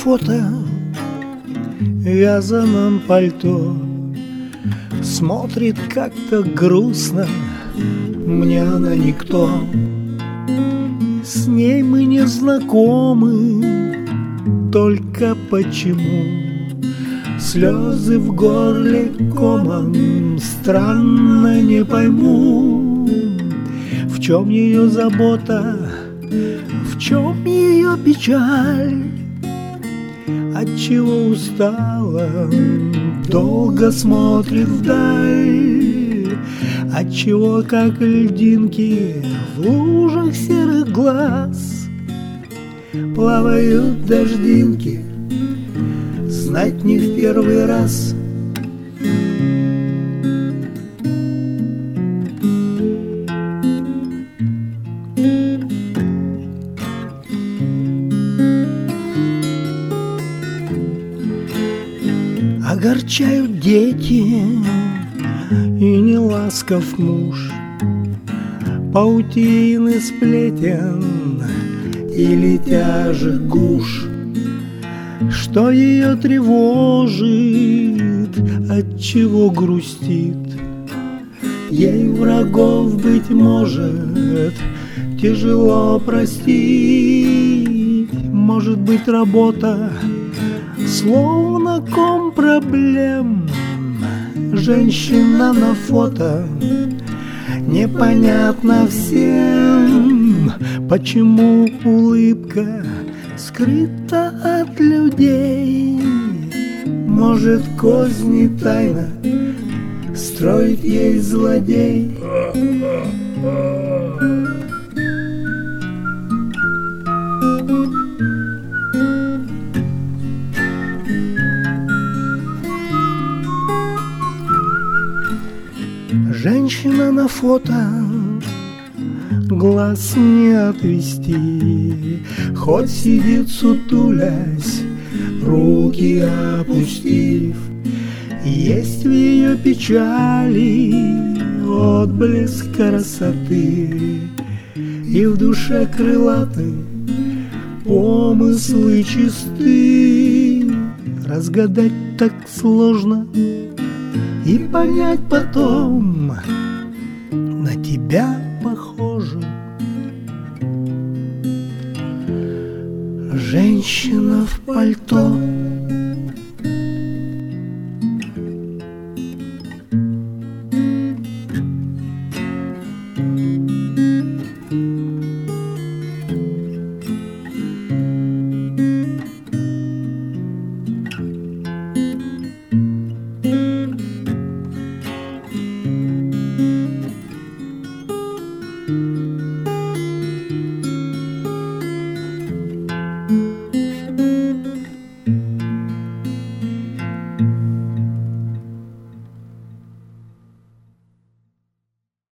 фото в вязаном пальто, смотрит как-то грустно, мне она никто. С ней мы не знакомы, только почему слезы в горле комом, странно не пойму, в чем ее забота, в чем ее печаль, отчего устала, долго смотрит вдаль, отчего как льдинки в лужах серых глаз плавают дождинки, знать не в первый раз. Огорчают дети и не ласков муж, паутины сплетен или тяжек гуж, что ее тревожит, отчего грустит. Ей врагов, быть может, тяжело простить. Может быть, работа словно ком проблем. Женщина на фото непонятно всем, почему улыбка скрыта от людей. Может, козни тайно строит ей злодей. Женщина на фото, глаз не отвести, хоть сидит сутулясь, руки опустив. Есть в ее печали отблеск красоты, и в душе крылатой помыслы чисты. Разгадать так сложно и понять потом, на тебя похоже. Женщина в пальто.